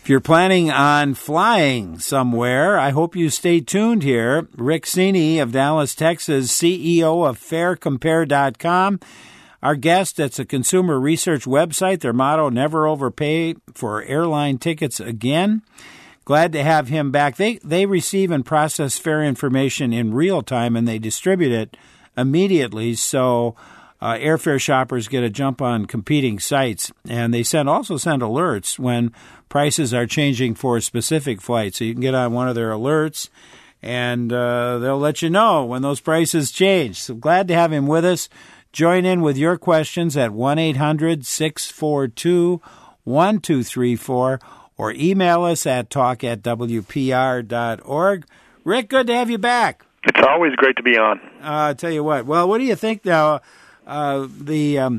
If you're planning on flying somewhere, I hope you stay tuned here. Rick Cini of Dallas, Texas, CEO of FareCompare.com. Our guest, it's a consumer research website. Their motto, never overpay for airline tickets again. Glad to have him back. They receive and process fare information in real time, and they distribute it immediately, so airfare shoppers get a jump on competing sites. And they also send alerts when prices are changing for a specific flight. So you can get on one of their alerts, and they'll let you know when those prices change. So glad to have him with us. Join in with your questions at 1-800-642-1234 or email us at talk@wpr.org. Rick, good to have you back. It's always great to be on. I tell you what. Well, what do you think now? The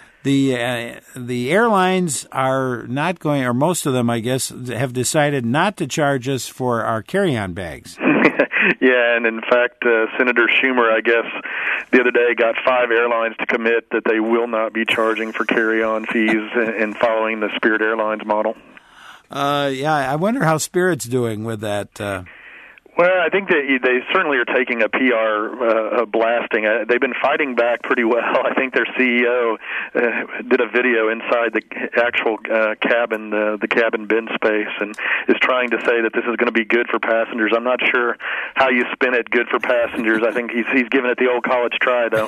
airlines are not going, or most of them, I guess, have decided not to charge us for our carry-on bags. Yeah, and in fact, Senator Schumer, I guess, the other day got 5 airlines to commit that they will not be charging for carry-on fees and following the Spirit Airlines model. Yeah, I wonder how Spirit's doing with that. Well, I think they certainly are taking a PR blasting. They've been fighting back pretty well. I think their CEO did a video inside the actual cabin, the cabin bin space, and is trying to say that this is going to be good for passengers. I'm not sure how you spin it good for passengers. I think he's giving it the old college try, though.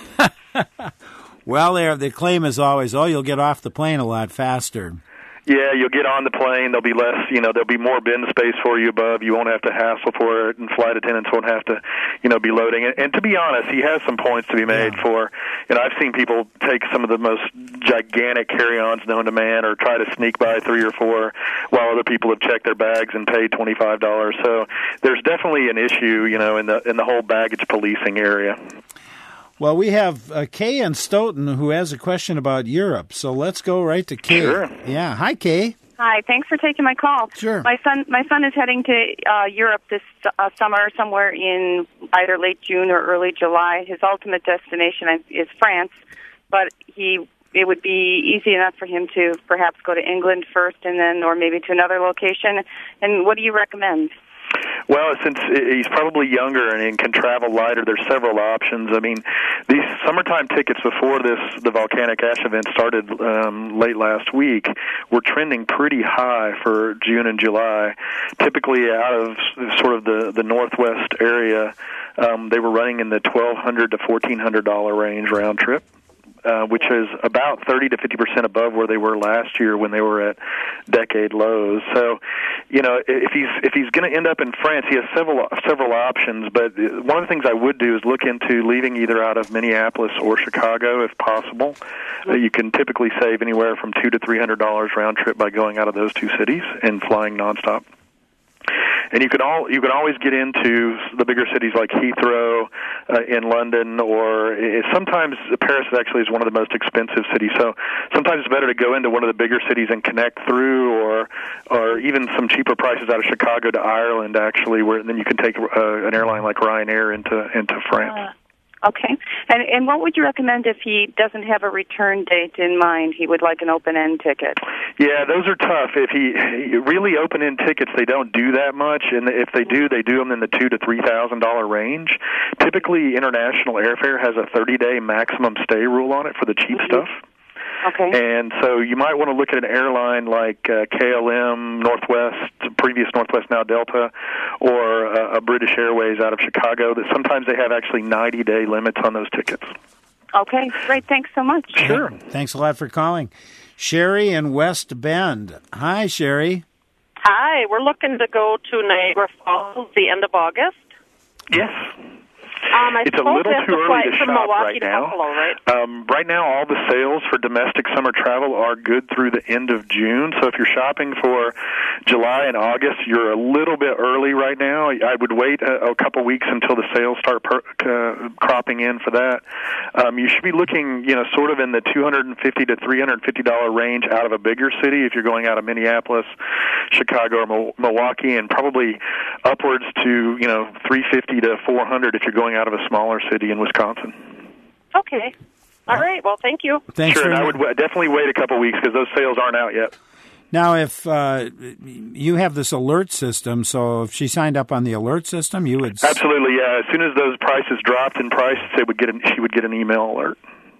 Well, the claim is always, you'll get off the plane a lot faster. Yeah, you'll get on the plane. There'll be less, there'll be more bin space for you above. You won't have to hassle for it, and flight attendants won't have to, be loading. And to be honest, he has some points to be made for, I've seen people take some of the most gigantic carry-ons known to man or try to sneak by 3 or 4 while other people have checked their bags and paid $25. So there's definitely an issue, in the whole baggage policing area. Well, we have Kay in Stoughton who has a question about Europe, so let's go right to Kay. Sure. Yeah. Hi, Kay. Hi. Thanks for taking my call. Sure. My son is heading to Europe this summer, somewhere in either late June or early July. His ultimate destination is France, but it would be easy enough for him to perhaps go to England first, and then, or maybe to another location. And what do you recommend? Well, since he's probably younger and can travel lighter, there's several options. I mean, these summertime tickets before the volcanic ash event started late last week were trending pretty high for June and July. Typically out of sort of the northwest area, they were running in the $1,200 to $1,400 range round trip. Which is about 30 to 50% above where they were last year when they were at decade lows. So, if he's going to end up in France, he has several options. But one of the things I would do is look into leaving either out of Minneapolis or Chicago, if possible. You can typically save anywhere from $200 to $300 round trip by going out of those 2 cities and flying nonstop. And you can always get into the bigger cities like Heathrow in London, or sometimes Paris actually is one of the most expensive cities. So sometimes it's better to go into one of the bigger cities and connect through, or even some cheaper prices out of Chicago to Ireland, actually, where then you can take an airline like Ryanair into France. Okay. And what would you recommend if he doesn't have a return date in mind? He would like an open-end ticket. Yeah, those are tough. If he really open-end tickets, they don't do that much, and if they do them in the $2,000 to $3,000 range. Typically, international airfare has a 30-day maximum stay rule on it for the cheap stuff. Okay. And so you might want to look at an airline like KLM, Northwest, previous Northwest, now Delta, or a British Airways out of Chicago. That sometimes they have actually 90-day limits on those tickets. Okay, great. Thanks so much. Sure. Thanks a lot for calling. Sherry in West Bend. Hi, Sherry. Hi. We're looking to go to Niagara Falls the end of August. Yes. It's a little too early to shop right now. Buffalo, right? Right now, all the sales for domestic summer travel are good through the end of June. So if you're shopping for July and August, you're a little bit early right now. I would wait a couple weeks until the sales start cropping in for that. You should be looking, sort of in the $250 to $350 range out of a bigger city if you're going out of Minneapolis, Chicago, or Milwaukee, and probably upwards to $350 to $400 if you're going out of a smaller city in Wisconsin. Okay. All right. Well, thank you. Thanks. Sure, and I would definitely wait a couple weeks because those sales aren't out yet. Now, if you have this alert system, so if she signed up on the alert system, you would... Absolutely, yeah. As soon as those prices dropped in price, she would get an email alert.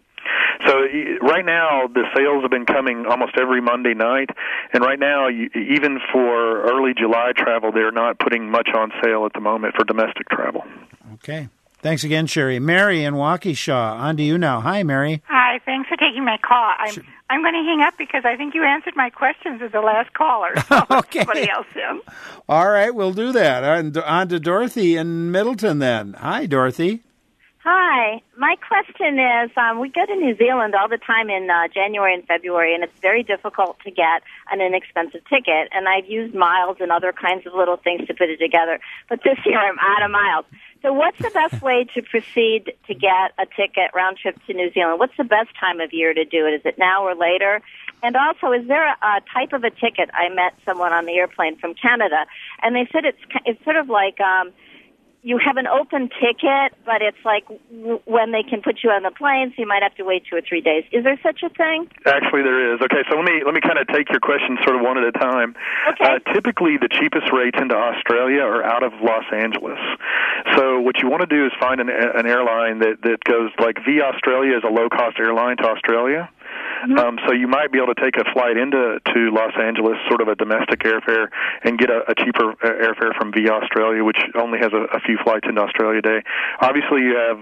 So right now, the sales have been coming almost every Monday night, and right now, even for early July travel, they're not putting much on sale at the moment for domestic travel. Okay. Thanks again, Sherry. Mary in Waukesha, on to you now. Hi, Mary. Hi, thanks for taking my call. I'm going to hang up because I think you answered my questions as the last caller. So okay. Somebody else did. All right, we'll do that. On to Dorothy in Middleton then. Hi, Dorothy. Hi. My question is, we go to New Zealand all the time in January and February, and it's very difficult to get an inexpensive ticket. And I've used miles and other kinds of little things to put it together. But this year I'm out of miles. So what's the best way to proceed to get a ticket round trip to New Zealand? What's the best time of year to do it? Is it now or later? And also, is there a type of a ticket? I met someone on the airplane from Canada, and they said it's sort of like you have an open ticket, but it's like when they can put you on the plane, so you might have to wait 2 or 3 days. Is there such a thing? Actually, there is. Okay, so let me kind of take your questions sort of one at a time. Okay. Typically, the cheapest rates into Australia are out of Los Angeles. So what you want to do is find an airline that goes, like Via Australia is a low-cost airline to Australia. Mm-hmm. So you might be able to take a flight into Los Angeles, sort of a domestic airfare, and get a cheaper airfare from Via Australia, which only has a few flights into Australia a day. Obviously, you have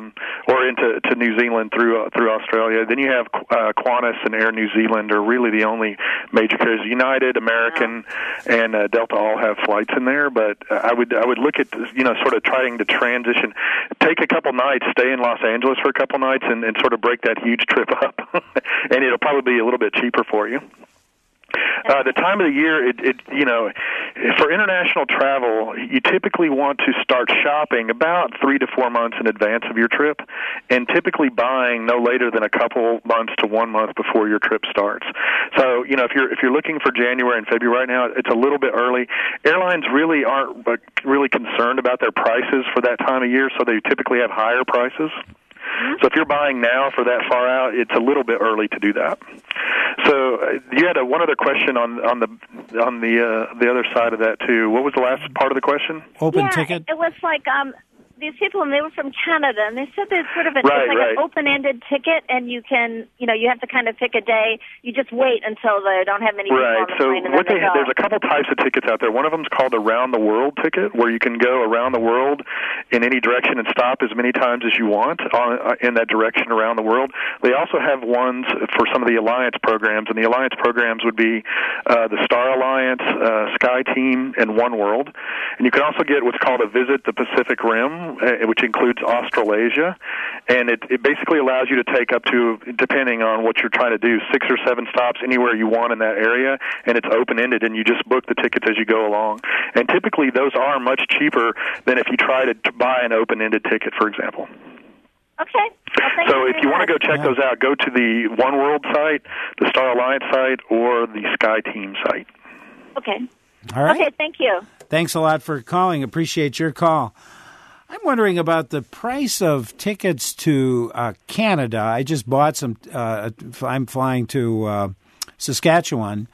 or into New Zealand through Australia. Then you have Qantas and Air New Zealand are really the only major carriers. United, American, and Delta all have flights in there. But I would look at sort of trying to transition, take a couple nights, stay in Los Angeles for a couple nights, and sort of break that huge trip up. And it'll probably be a little bit cheaper for you. The time of the year, for international travel, you typically want to start shopping about 3 to 4 months in advance of your trip, and typically buying no later than a couple months to 1 month before your trip starts. So, if you're looking for January and February right now, it's a little bit early. Airlines really aren't really concerned about their prices for that time of year, so they typically have higher prices. So if you're buying now for that far out, it's a little bit early to do that. So you had one other question on the other side of that too. What was the last part of the question? Open ticket. It was like these people, and they were from Canada, and they said there's sort of an open-ended ticket, and you can, you have to kind of pick a day. You just wait until they don't have any people on the plane, and then they go. There's a couple types of tickets out there. One of them is called a round-the-world ticket, where you can go around the world in any direction and stop as many times as you want in that direction around the world. They also have ones for some of the alliance programs, and the alliance programs would be the Star Alliance, Sky Team, and One World. And you can also get what's called a Visit the Pacific Rim, which includes Australasia, and it basically allows you to take up to, depending on what you're trying to do, 6 or 7 stops anywhere you want in that area, and it's open-ended, and you just book the tickets as you go along. And typically those are much cheaper than if you try to buy an open-ended ticket, for example. Okay. Well, so if you want to go check those out, go to the One World site, the Star Alliance site, or the Sky Team site. Okay. All right. Okay, thank you. Thanks a lot for calling. Appreciate your call. I'm wondering about the price of tickets to Canada. I just bought some. I'm flying to Saskatchewan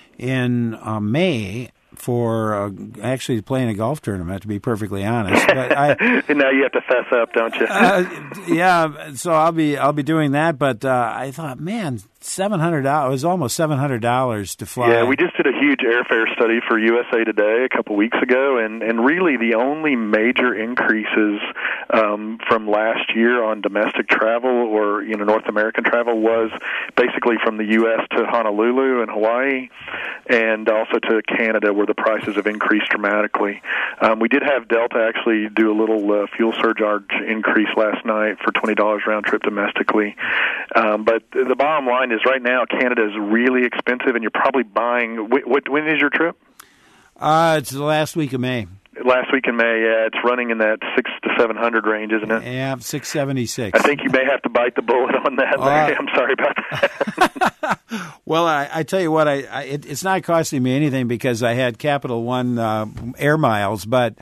in May for actually playing a golf tournament, to be perfectly honest. But now you have to fess up, don't you? Yeah, so I'll be doing that. But I thought, man, $700. It was almost $700 to fly. Yeah, we just did a huge airfare study for USA Today a couple weeks ago, and really the only major increases from last year on domestic travel or North American travel was basically from the U.S. to Honolulu and Hawaii, and also to Canada, where the prices have increased dramatically. We did have Delta actually do a little fuel surcharge increase last night for $20 round trip domestically. But the bottom line is right now Canada is really expensive, and you're probably buying. When is your trip? It's the last week of May. Last week in May, yeah, it's running in that 600 to 700 range, isn't it? Yeah, 676. I think you may have to bite the bullet on that. I'm sorry about that. Well, I tell you what, it's not costing me anything because I had Capital One air miles, but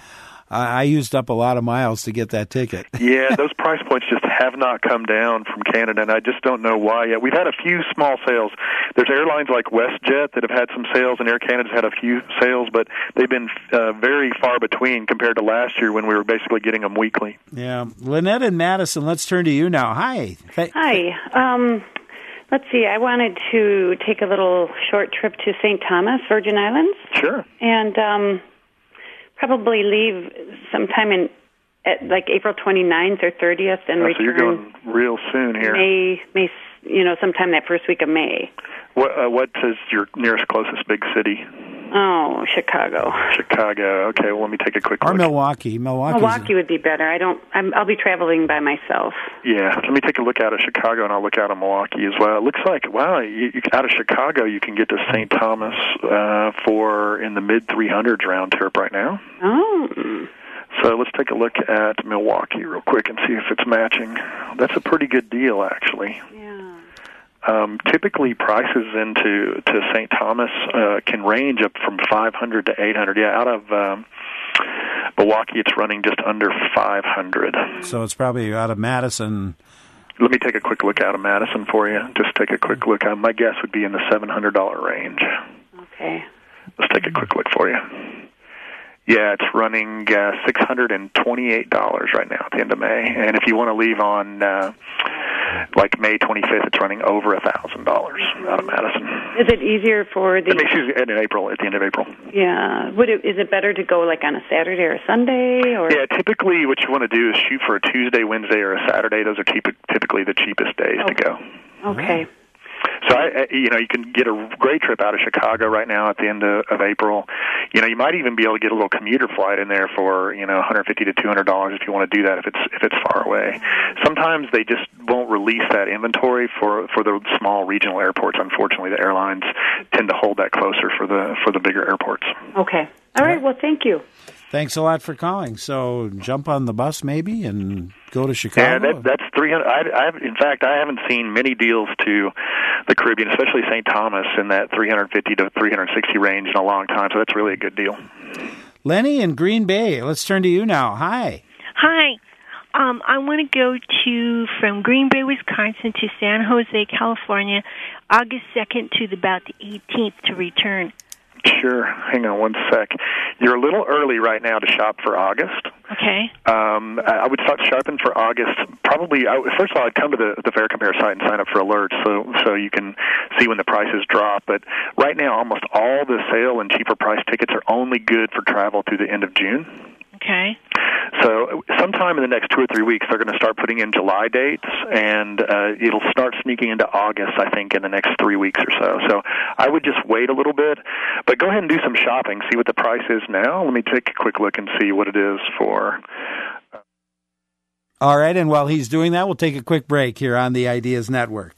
I used up a lot of miles to get that ticket. Yeah, those price points just have not come down from Canada, and I just don't know why yet. We've had a few small sales. There's airlines like WestJet that have had some sales, and Air Canada's had a few sales, but they've been very far between compared to last year when we were basically getting them weekly. Yeah. Lynette and Madison, let's turn to you now. Hi. Hi. Let's see. I wanted to take a little short trip to St. Thomas, Virgin Islands. Sure. And probably leave sometime at like April 29th or 30th and return. So you're going real soon here. May, sometime that first week of May. What is your nearest closest big city? Oh, Chicago. Chicago. Okay, well, let me take a quick look. Or Milwaukee. Milwaukee would be better. I'll be traveling by myself. Yeah, let me take a look out of Chicago, and I'll look out of Milwaukee as well. It looks like, wow, out of Chicago, you can get to St. Thomas for in the mid-300s round trip right now. Oh. So let's take a look at Milwaukee real quick and see if it's matching. That's a pretty good deal, actually. Yeah. Typically, prices into St. Thomas can range up from $500 to $800. Yeah, out of Milwaukee, it's running just under $500. So it's probably out of Madison. Let me take a quick look out of Madison for you. Just take a quick look. My guess would be in the $700 range. Okay. Let's take a quick look for you. Yeah, it's running $628 right now at the end of May. And if you want to leave on like May 25th, it's running over $1,000 out of Madison. Is it easier for the... Excuse me, in April, at the end of April. Yeah. Is it better to go like on a Saturday or a Sunday? Or? Yeah, typically what you want to do is shoot for a Tuesday, Wednesday, or a Saturday. Those are typically the cheapest days to go. Okay. So, you can get a great trip out of Chicago right now at the end of April. You might even be able to get a little commuter flight in there for, $150 to $200 if you want to do that if it's far away. Sometimes they just won't release that inventory for the small regional airports. Unfortunately, the airlines tend to hold that closer for the bigger airports. Okay. All right. Well, thank you. Thanks a lot for calling. So jump on the bus maybe and go to Chicago. Yeah, that's $300. In fact, I haven't seen many deals to the Caribbean, especially St. Thomas, in that $350 to $360 range in a long time. So that's really a good deal. Lenny in Green Bay, let's turn to you now. Hi. Hi. I want to go from Green Bay, Wisconsin to San Jose, California, August 2nd to about the 18th to return. Sure. Hang on one sec. You're a little early right now to shop for August. Okay. I would start shopping for August. Probably, first of all, I'd come to the Fare Compare site and sign up for alerts so you can see when the prices drop. But right now, almost all the sale and cheaper price tickets are only good for travel through the end of June. Okay. So sometime in the next 2 or 3 weeks, they're going to start putting in July dates, and it'll start sneaking into August, I think, in the next 3 weeks or so. So I would just wait a little bit, but go ahead and do some shopping, see what the price is now. Let me take a quick look and see what it is for... All right, and while he's doing that, we'll take a quick break here on the Ideas Network.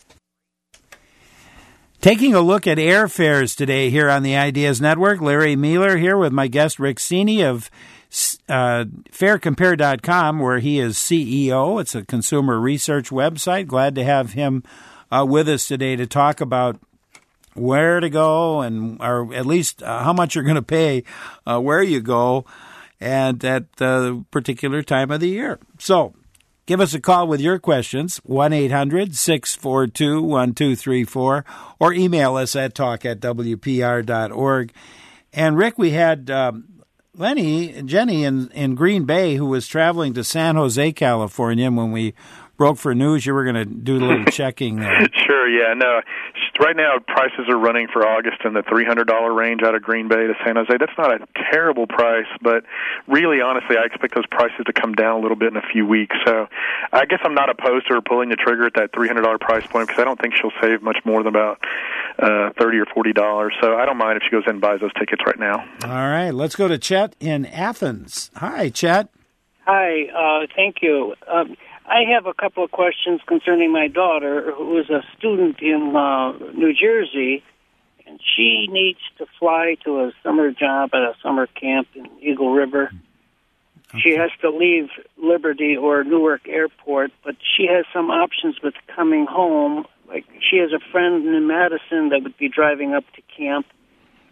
Taking a look at airfares today here on the Ideas Network, Larry Mueller here with my guest Rick Cini of FareCompare.com, where he is CEO. It's a consumer research website. Glad to have him with us today to talk about where to go or at least how much you're going to pay where you go and at the particular time of the year. So give us a call with your questions, 1-800-642-1234, or email us at talk@wpr.org. And Rick, we had Jenny in Green Bay, who was traveling to San Jose, California, and when we broke for news, you were going to do a little checking there. Sure, yeah. No, right now prices are running for August in the $300 range out of Green Bay to San Jose. That's not a terrible price, but really, honestly, I expect those prices to come down a little bit in a few weeks. So I guess I'm not opposed to her pulling the trigger at that $300 price point because I don't think she'll save much more than about $30 or $40. So I don't mind if she goes in and buys those tickets right now. All right, let's go to Chet in Athens. Hi, Chet. Hi, thank you. I have a couple of questions concerning my daughter, who is a student in New Jersey, and she needs to fly to a summer job at a summer camp in Eagle River. Okay. She has to leave Liberty or Newark Airport, but she has some options with coming home. Like, she has a friend in Madison that would be driving up to camp.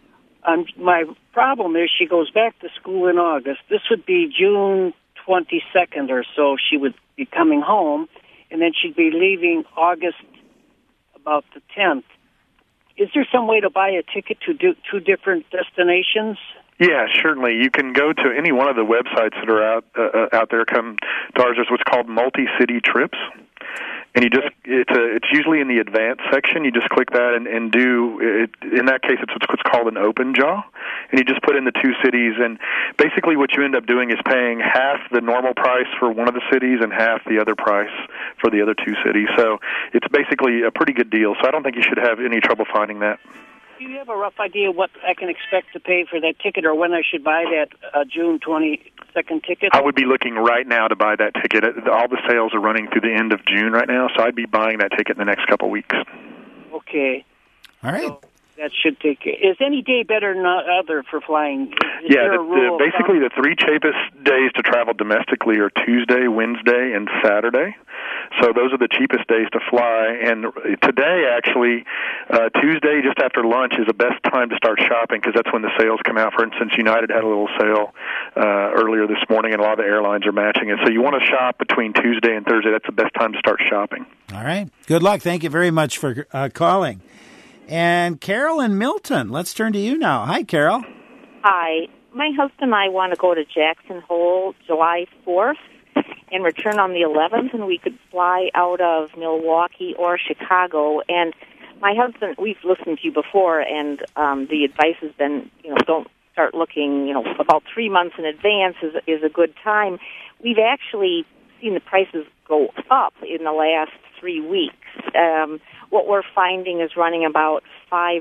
my problem is she goes back to school in August. This would be June 22nd or so. She would be coming home, and then she'd be leaving August about the 10th. Is there some way to buy a ticket to do two different destinations? Yeah, certainly. You can go to any one of the websites that are out there. Come to ours. There's what's called multi-city trips, and it's usually in the advanced section. You just click that and do it. In that case, it's what's called an open jaw, and you just put in the two cities. And basically, what you end up doing is paying half the normal price for one of the cities and half the other price for the other two cities. So it's basically a pretty good deal. So I don't think you should have any trouble finding that. Do you have a rough idea what I can expect to pay for that ticket, or when I should buy that June 22nd ticket? I would be looking right now to buy that ticket. All the sales are running through the end of June right now, so I'd be buying that ticket in the next couple of weeks. Okay. All right. So that should take. Is any day better than other for flying? Is yeah, basically the three cheapest days to travel domestically are Tuesday, Wednesday, and Saturday. So those are the cheapest days to fly. And today, actually, Tuesday, just after lunch, is the best time to start shopping because that's when the sales come out. For instance, United had a little sale earlier this morning, and a lot of the airlines are matching it. So you want to shop between Tuesday and Thursday. That's the best time to start shopping. All right. Good luck. Thank you very much for calling. And Carol and Milton, let's turn to you now. Hi, Carol. Hi. My husband and I want to go to Jackson Hole July 4th and return on the 11th, and we could fly out of Milwaukee or Chicago. And my husband, we've listened to you before, and the advice has been, don't start looking, about 3 months in advance is a good time. We've actually seen the prices go up in the last 3 weeks. What we're finding is running about $500.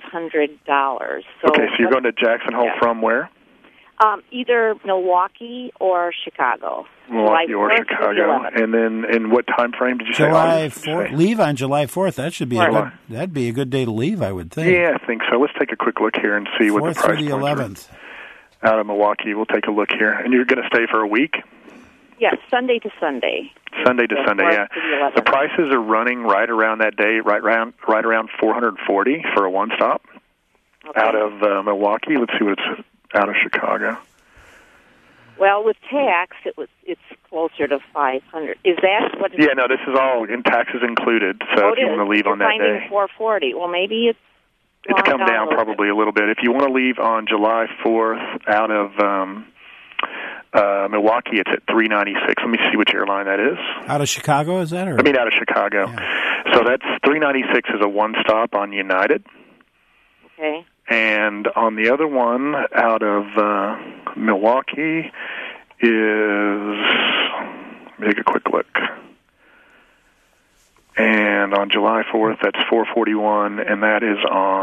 So okay, so you're going to Jackson Hole from where? Either Milwaukee or Chicago. Milwaukee or Chicago. And then in what time frame did you say? July 4th. Leave on July 4th. That should be that'd be a good day to leave, I would think. Yeah, I think so. Let's take a quick look here and see what the price is. 11th. Out of Milwaukee, we'll take a look here. And you're going to stay for a week? Yes, Sunday to Sunday. Sunday to Sunday, yeah. The prices are running right around that day, right around $440 for a one-stop out of Milwaukee. Let's see what it's out of Chicago. Well, with tax, it's closer to $500. Is that what? Yeah, no, this is all in taxes included. So if you want to leave on that day, $440. Well, maybe it's come down probably a little bit. If you want to leave on July 4th out of Milwaukee, it's at $396. Let me see which airline that is. Out of Chicago, is that? Out of Chicago. Yeah. So that's $396 is a one-stop on United. Okay. And on the other one, out of Milwaukee, is, let me take a quick look. And on July 4th, that's $441, and that is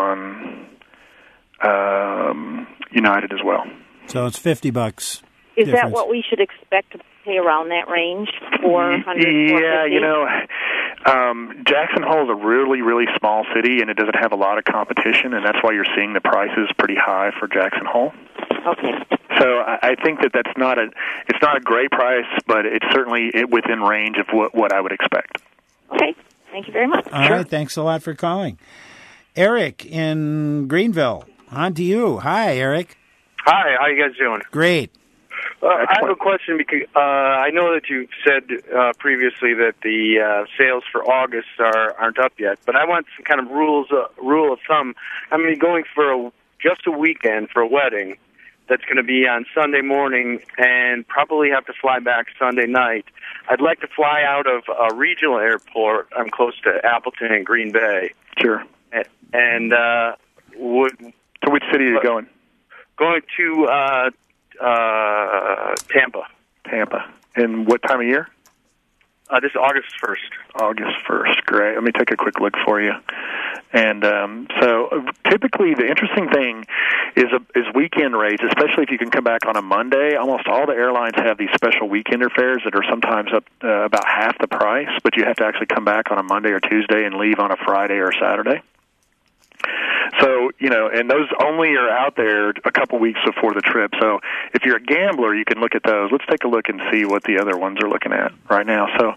on United as well. So it's $50. Is that what we should expect to pay around that range? 400? Yeah, Jackson Hole is a really, really small city, and it doesn't have a lot of competition, and that's why you're seeing the prices pretty high for Jackson Hole. Okay. So I think it's not a great price, but it's certainly within range of what I would expect. Okay. Thank you very much. All right. Thanks a lot for calling. Eric in Greenville, on to you. Hi, Eric. Hi. How you guys doing? Great. I have a question because I know that you said previously that the sales for August aren't up yet, but I want some kind of rule of thumb. I mean, going for just a weekend for a wedding that's going to be on Sunday morning and probably have to fly back Sunday night. I'd like to fly out of a regional airport. I'm close to Appleton and Green Bay. Sure. And to which city are you going? Going to Tampa. Tampa. And what time of year? This is August 1st. August 1st. Great. Let me take a quick look for you. And so typically the interesting thing is weekend rates, especially if you can come back on a Monday. Almost all the airlines have these special weekender fares that are sometimes up about half the price, but you have to actually come back on a Monday or Tuesday and leave on a Friday or Saturday. So, and those only are out there a couple weeks before the trip. So if you're a gambler, you can look at those. Let's take a look and see what the other ones are looking at right now. So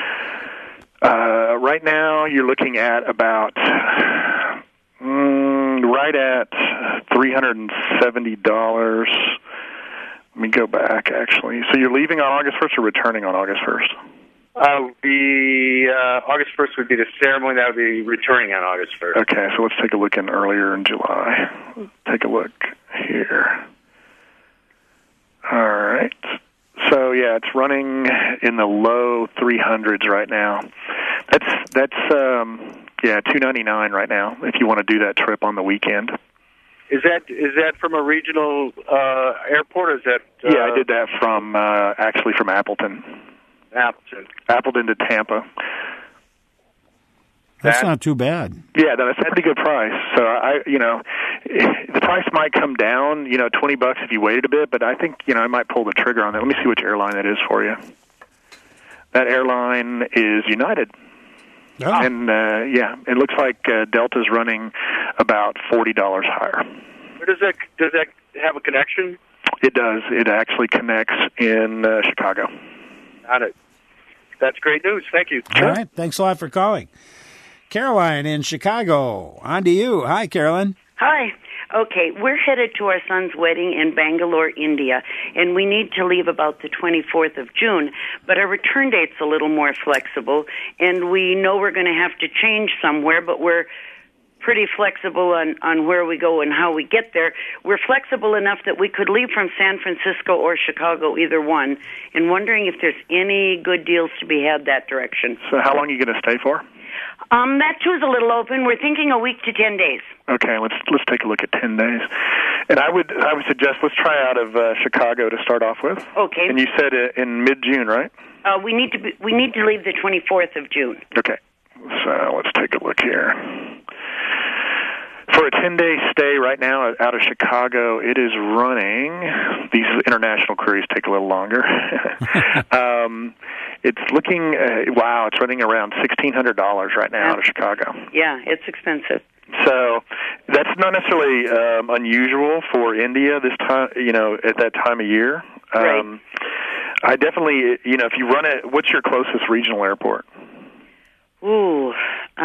right now you're looking at about right at $370. Let me go back, actually. So you're leaving on August 1st or returning on August 1st? August 1st would be the ceremony. That would be returning on August 1st. Okay, so let's take a look in earlier in July. Take a look here. All right. So yeah, it's running in the low 300s right now. That's $299 right now if you want to do that trip on the weekend. Is that from a regional airport? Or is that? Yeah, I did that from actually from Appleton. Appleton to Tampa. That's not too bad. Yeah, that's a pretty good price. So the price might come down, $20 if you waited a bit, but I think, I might pull the trigger on that. Let me see which airline that is for you. That airline is United. Oh. And it looks like Delta's running about $40 higher. Where does that have a connection? It does. It actually connects in Chicago. Got it. That's great news. Thank you. All right. Thanks a lot for calling. Caroline in Chicago. On to you. Hi, Caroline. Hi. Okay, we're headed to our son's wedding in Bangalore, India, and we need to leave about the 24th of June, but our return date's a little more flexible, and we know we're going to have to change somewhere, but we're pretty flexible on where we go and how we get there. We're flexible enough that we could leave from San Francisco or Chicago, either one, and wondering if there's any good deals to be had that direction. So how long are you going to stay for? That too is a little open. We're thinking a week to 10 days. Okay, let's take a look at 10 days. And I would suggest let's try out of Chicago to start off with. Okay. And you said in mid-June, right? We need to leave the 24th of June. Okay. So let's take a look here. For a 10-day stay right now out of Chicago, it is running. These international cruises take a little longer. It's looking, it's running around $1,600 right now out of Chicago. Yeah, it's expensive. So that's not necessarily unusual for India this time, at that time of year. Right. I definitely, if you run it, what's your closest regional airport? Ooh,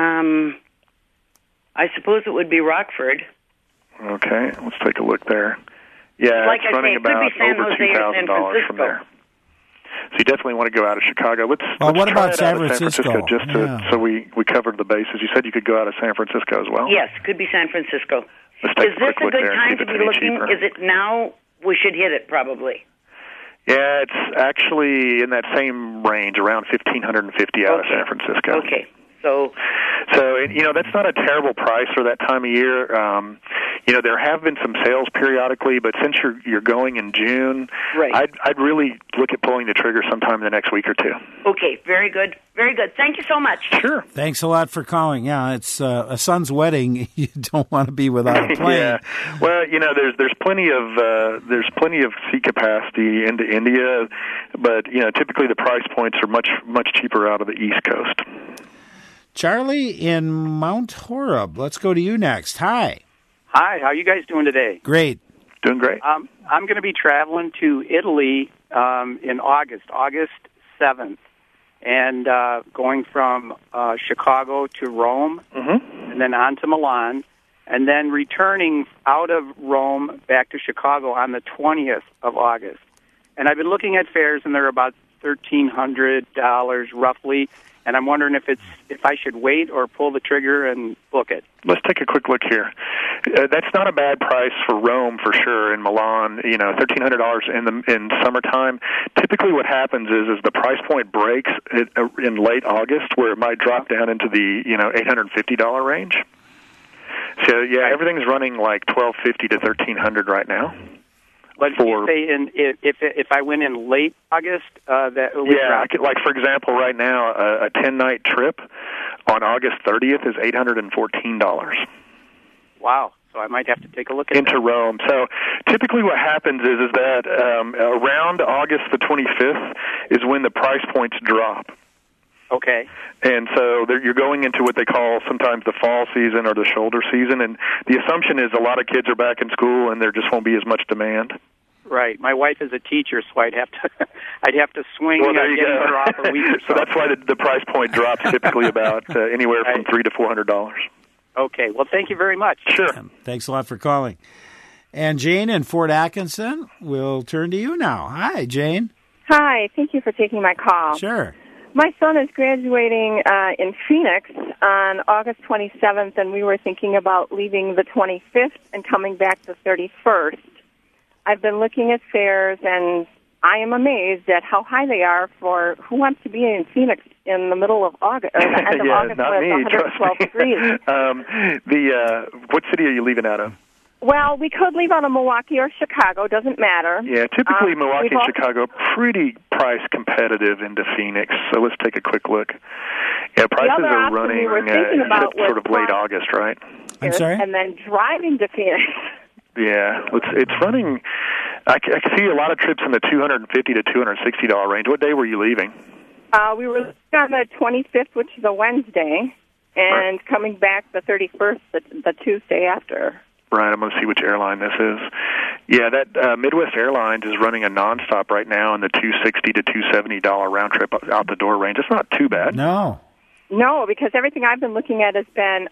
I suppose it would be Rockford. Okay, let's take a look there. Yeah, like it's running about over $2,000 from there. So you definitely want to go out of Chicago. Let's what about San Francisco? So we covered the bases. You said you could go out of San Francisco as well? Yes, could be San Francisco. Let's take Is this a good time to be looking? Cheaper. Is it now? We should hit it probably. Yeah, it's actually in that same range, around $1,550 out of San Francisco. Okay. So that's not a terrible price for that time of year. There have been some sales periodically, but since you're going in June, right. I'd really look at pulling the trigger sometime in the next week or two. Okay, very good. Very good. Thank you so much. Sure. Thanks a lot for calling. Yeah, it's a son's wedding. You don't want to be without a plane. Yeah. Well, there's plenty of seat capacity into India, but typically the price points are much cheaper out of the East Coast. Charlie in Mount Horeb. Let's go to you next. Hi. Hi, how are you guys doing today? Great. Doing great. I'm going to be traveling to Italy in August 7th, and going from Chicago to Rome, and then on to Milan, and then returning out of Rome back to Chicago on the 20th of August. And I've been looking at fares, and they're about $1,300 roughly. And I'm wondering if I should wait or pull the trigger and book it. Let's take a quick look here. That's not a bad price for Rome for sure. In Milan, $1,300 in summertime. Typically, what happens is the price point breaks in late August, where it might drop down into the $850 range. So yeah, everything's running like $1,250 to $1,300 right now. But if I went in late August, that would drop. Like for example, right now a 10-night trip on August 30th is $814. Wow! So I might have to take a look at into Rome. So typically, what happens is that around August the 25th is when the price points drop. Okay. And so you're going into what they call sometimes the fall season or the shoulder season, and the assumption is a lot of kids are back in school and there just won't be as much demand. Right. My wife is a teacher, so I'd have to swing getting her off a week or so. So that's why the price point drops typically about anywhere from $300 to $400. Okay. Well, thank you very much. Sure. Thanks a lot for calling. And Jane in Fort Atkinson, we'll turn to you now. Hi, Jane. Hi. Thank you for taking my call. Sure. My son is graduating in Phoenix on August 27th, and we were thinking about leaving the 25th and coming back the 31st. I've been looking at fares, and I am amazed at how high they are for who wants to be in Phoenix in the middle of August, or the end of August not when me, it's 112 degrees. What city are you leaving out of? Well, we could leave out of Milwaukee or Chicago. Doesn't matter. Yeah, typically Milwaukee and Chicago are pretty price competitive into Phoenix. So let's take a quick look. Yeah, prices are running sort of late August, right? I'm sorry? And then driving to Phoenix. Yeah, it's running. I can see a lot of trips in the $250 to $260 range. What day were you leaving? We were on the 25th, which is a Wednesday, and coming back the 31st, the Tuesday after. Right, I'm going to see which airline this is. Yeah, that Midwest Airlines is running a nonstop right now in the $260 to $270 round trip out the door range. It's not too bad. No, because everything I've been looking at has been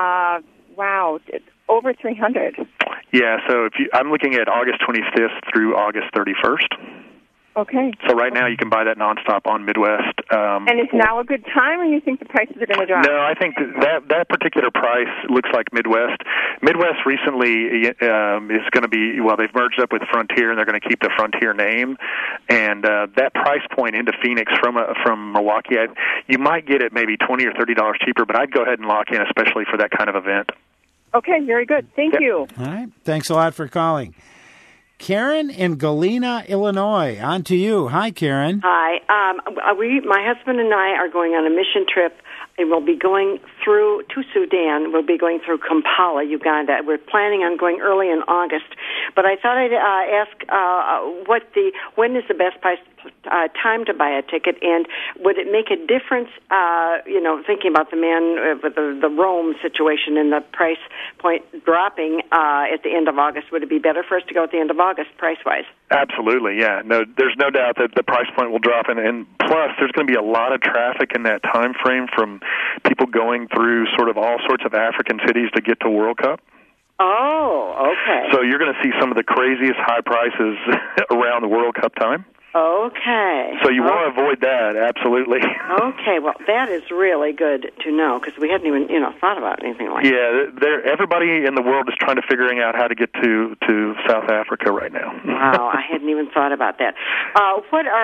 over 300. Yeah, so I'm looking at August 25th through August 31st. Okay. So right now you can buy that nonstop on Midwest. And is now a good time, or you think the prices are going to drop? No, I think that particular price looks like Midwest. Midwest recently is going to be, they've merged up with Frontier, and they're going to keep the Frontier name. And that price point into Phoenix from Milwaukee, you might get it maybe $20 or $30 cheaper, but I'd go ahead and lock in, especially for that kind of event. Okay, very good. Thank you. All right. Thanks a lot for calling. Karen in Galena, Illinois. On to you. Hi, Karen. Hi. My husband and I are going on a mission trip, and we'll be going to Sudan. We'll be going through Kampala, Uganda. We're planning on going early in August, but I thought I'd ask when is the best time to buy a ticket, and would it make a difference? Thinking about the man with the Rome situation and the price point dropping at the end of August, would it be better for us to go at the end of August, price-wise? Absolutely, yeah. No, there's no doubt that the price point will drop, and plus, there's going to be a lot of traffic in that time frame from people going through sort of all sorts of African cities to get to World Cup. Oh, okay. So you're going to see some of the craziest high prices around the World Cup time. Okay. So you want to avoid that, absolutely. Okay, well, that is really good to know, because we hadn't even, thought about anything like that. Yeah, everybody in the world is trying to figuring out how to get to South Africa right now. Wow, I hadn't even thought about that. How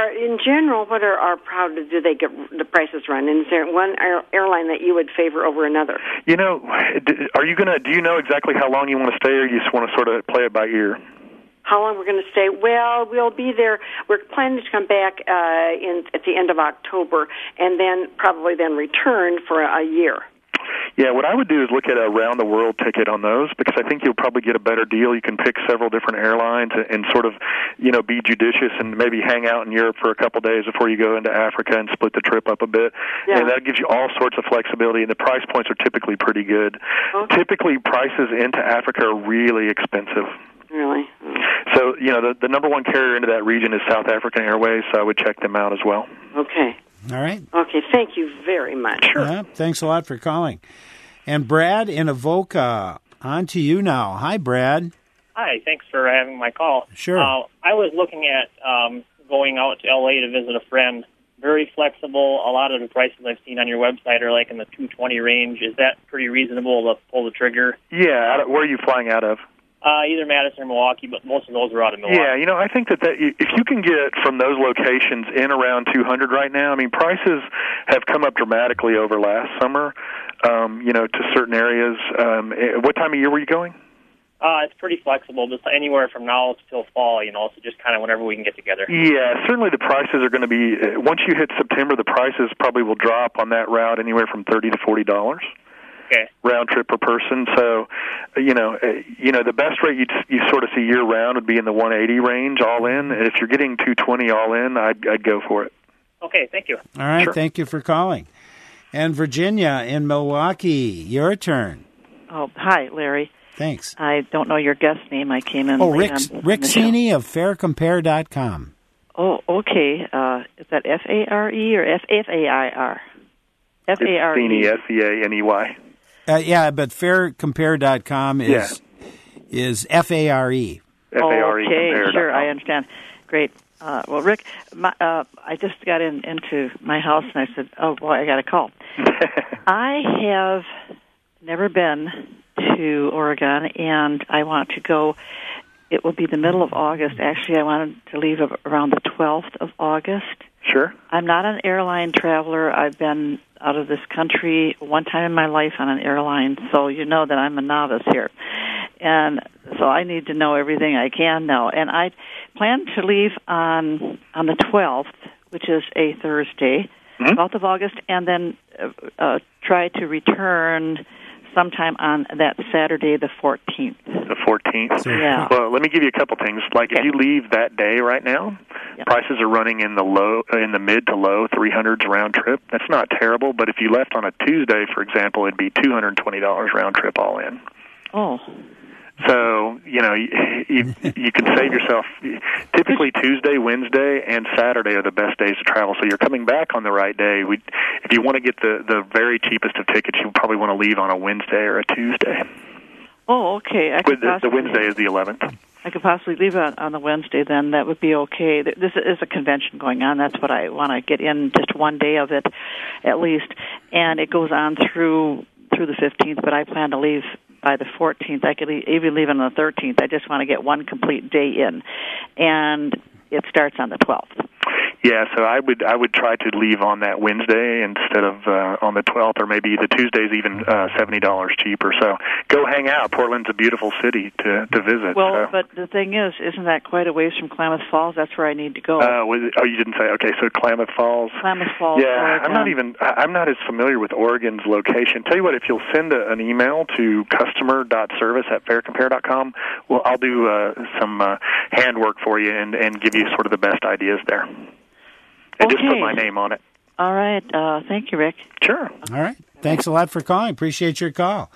do they get the prices run? And is there one airline that you would favor over another? Do you know exactly how long you want to stay, or you just want to sort of play it by ear? How long we're going to stay? Well, we'll be there. We're planning to come back at the end of October, and then probably return for a year. Yeah, what I would do is look at a round-the-world ticket on those, because I think you'll probably get a better deal. You can pick several different airlines and sort of, be judicious and maybe hang out in Europe for a couple days before you go into Africa and split the trip up a bit. Yeah. And that gives you all sorts of flexibility, and the price points are typically pretty good. Okay. Typically, prices into Africa are really expensive. Really? So, the number one carrier into that region is South African Airways, so I would check them out as well. Okay. All right. Okay, thank you very much. Sure. Yeah, thanks a lot for calling. And Brad in Avoca, on to you now. Hi, Brad. Hi, thanks for having my call. Sure. I was looking at going out to L.A. to visit a friend. Very flexible. A lot of the prices I've seen on your website are like in the $220 range. Is that pretty reasonable to pull the trigger? Yeah. Where are you flying out of? Either Madison or Milwaukee, but most of those are out of Milwaukee. Yeah, I think that if you can get from those locations in around 200 right now, I mean, prices have come up dramatically over last summer, to certain areas. What time of year were you going? It's pretty flexible, just anywhere from now till fall, so just kind of whenever we can get together. Yeah, certainly the prices are going to be, once you hit September, the prices probably will drop on that route anywhere from $30 to $40. Okay. Round trip per person. So, the best rate you sort of see year round would be in the 180 range all in. And if you're getting 220 all in, I'd go for it. Okay, thank you. All right, Sure. Thank you for calling. And Virginia in Milwaukee, your turn. Oh, hi, Larry. Thanks. I don't know your guest name. I came in. Rick Cini of FairCompare.com. Oh, okay. Is that F-A-R-E or F-A-I-R? F-A-R-E. Cini, S-C-A-N-E-Y. Yeah, but faircompare.com is FARE. Okay, FARE. sure, I understand. Great. Well, Rick, I just got into my house and I said, oh, boy, I got a call. I have never been to Oregon, and I want to go. It will be the middle of August. Actually, I wanted to leave around the 12th of August. Sure. I'm not an airline traveler. I've been out of this country one time in my life on an airline, so you know that I'm a novice here. And so I need to know everything I can know. And I plan to leave on the 12th, which is a Thursday, 12th of August, and then try to return sometime on that Saturday, the 14th. The 14th? Yeah. Well, let me give you a couple things. Like, if you leave that day right now, prices are running in the mid to low 300s round trip. That's not terrible, but if you left on a Tuesday, for example, it'd be $220 round trip all in. Oh. So, you can save yourself. Typically, Tuesday, Wednesday, and Saturday are the best days to travel. So you're coming back on the right day. If you want to get the very cheapest of tickets, you probably want to leave on a Wednesday or a Tuesday. Oh, okay. The Wednesday is the 11th. I could possibly leave on the Wednesday then. That would be okay. This is a convention going on. That's what I want to get in, just one day of it at least. And it goes on through the 15th, but I plan to leave by the 14th. I could even leave on the 13th. I just want to get one complete day in. And it starts on the 12th. Yeah, so I would try to leave on that Wednesday instead of on the 12th, or maybe the Tuesday's even $70 cheaper. So go hang out. Portland's a beautiful city to visit. Well, but the thing is, isn't that quite a ways from Klamath Falls? That's where I need to go. You didn't say. Okay, so Klamath Falls. Klamath Falls. Yeah, Oregon. I'm not as familiar with Oregon's location. Tell you what, if you'll send an email to customer.service@faircompare.com, well, I'll do some handwork for you and give you sort of the best ideas there. And just put my name on it. All right. Thank you, Rick. Sure. All right. Thanks a lot for calling. Appreciate your call.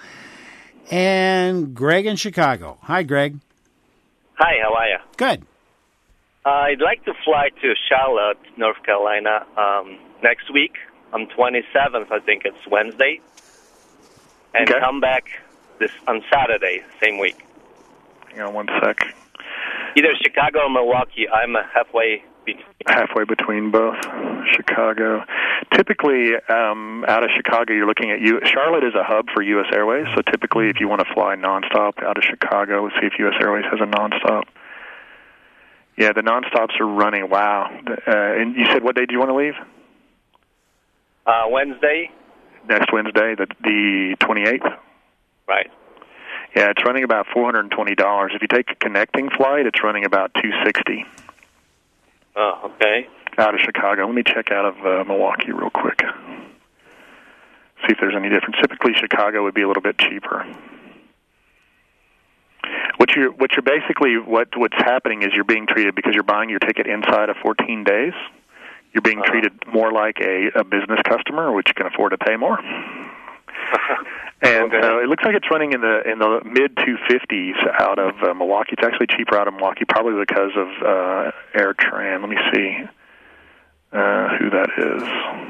And Greg in Chicago. Hi, Greg. Hi, how are you? Good. I'd like to fly to Charlotte, North Carolina, next week on 27th, I think it's Wednesday, and come back on Saturday, same week. Hang on one sec. Either Chicago or Milwaukee. I'm halfway between both. Chicago. Typically, out of Chicago, you're looking at Charlotte is a hub for U.S. Airways, so typically if you want to fly nonstop out of Chicago, let's see if U.S. Airways has a nonstop. Yeah, the nonstops are running. Wow. And you said what day do you want to leave? Wednesday. Next Wednesday, the 28th? Right. Yeah, it's running about $420. If you take a connecting flight, it's running about $260. Oh, okay. Out of Chicago. Let me check out of Milwaukee real quick. See if there's any difference. Typically, Chicago would be a little bit cheaper. What's happening is you're being treated, because you're buying your ticket inside of 14 days. You're being treated more like a business customer, which you can afford to pay more. And it looks like it's running in the mid 250s out of Milwaukee. It's actually cheaper out of Milwaukee, probably because of AirTran. Let me see who that is.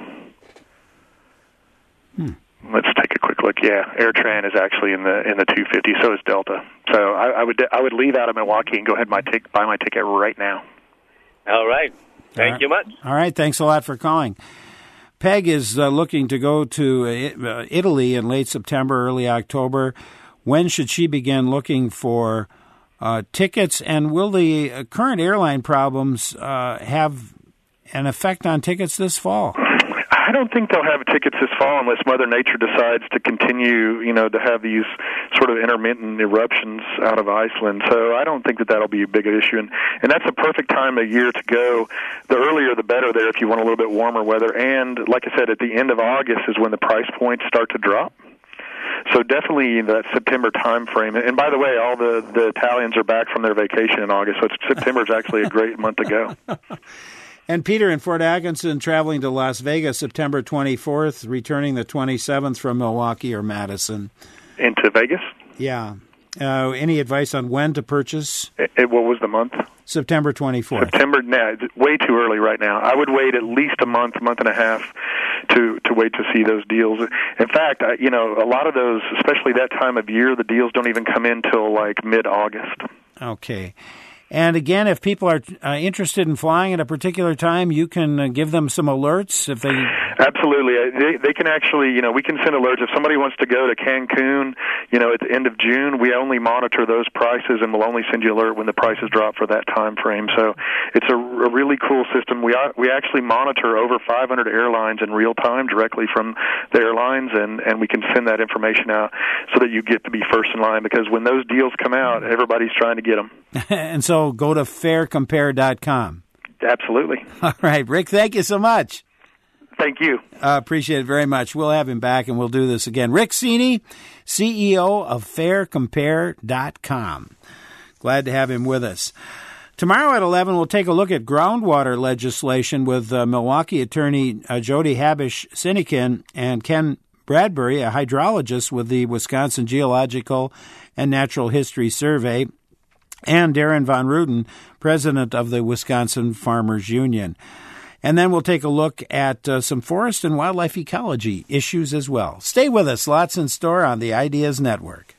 Let's take a quick look. Yeah, AirTran is actually in the 250. So is Delta. So I would leave out of Milwaukee and go ahead and buy my ticket right now. All right. Thank you much. All right. Thanks a lot for calling. Peg is looking to go to Italy in late September, early October. When should she begin looking for tickets? And will the current airline problems have an effect on tickets this fall? I don't think they'll have tickets this fall unless Mother Nature decides to continue, to have these sort of intermittent eruptions out of Iceland. So I don't think that'll be a big issue. And that's a perfect time of year to go. The earlier the better there if you want a little bit warmer weather. And like I said, at the end of August is when the price points start to drop. So definitely that September time frame. And by the way, all the Italians are back from their vacation in August, so September is actually a great month to go. And Peter in Fort Atkinson traveling to Las Vegas September 24th, returning the 27th from Milwaukee or Madison. Into Vegas? Yeah. Any advice on when to purchase? What was the month? September 24th. September, it's way too early right now. I would wait at least a month and a half to wait to see those deals. In fact, a lot of those, especially that time of year, the deals don't even come in till like mid-August. Okay. And again, if people are interested in flying at a particular time, you can give them some alerts if they... Absolutely. They can actually, we can send alerts. If somebody wants to go to Cancun, at the end of June, we only monitor those prices, and we'll only send you an alert when the prices drop for that time frame. So it's a really cool system. We actually monitor over 500 airlines in real time directly from the airlines, and we can send that information out so that you get to be first in line, because when those deals come out, everybody's trying to get them. And so go to faircompare.com. Absolutely. All right, Rick, thank you so much. Thank you. Appreciate it very much. We'll have him back, and we'll do this again. Rick Cini, CEO of faircompare.com. Glad to have him with us. Tomorrow at 11, we'll take a look at groundwater legislation with Milwaukee attorney Jody Habish-Sinikin and Ken Bradbury, a hydrologist with the Wisconsin Geological and Natural History Survey, and Darren Von Ruden, president of the Wisconsin Farmers Union. And then we'll take a look at some forest and wildlife ecology issues as well. Stay with us. Lots in store on the Ideas Network.